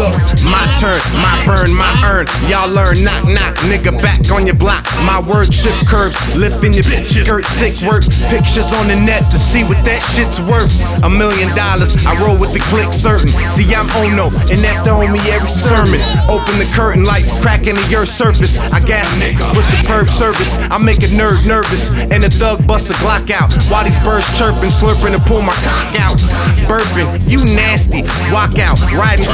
Look, my turn, my burn, my earn. Y'all learn, knock, knock, nigga back on your block. My word shift curves, lifting your skirt, sick work. Pictures on the net to see what that shit's worth. $1 million, I roll with the click certain. See, I'm Ono, and that's the homie every sermon. Open the curtain like cracking the earth's surface. I gas with superb service. I make a nerd nervous, and a thug bust a Glock out. While these birds chirping, slurping, and pull my cock out. Burping, you nasty, walk out, riding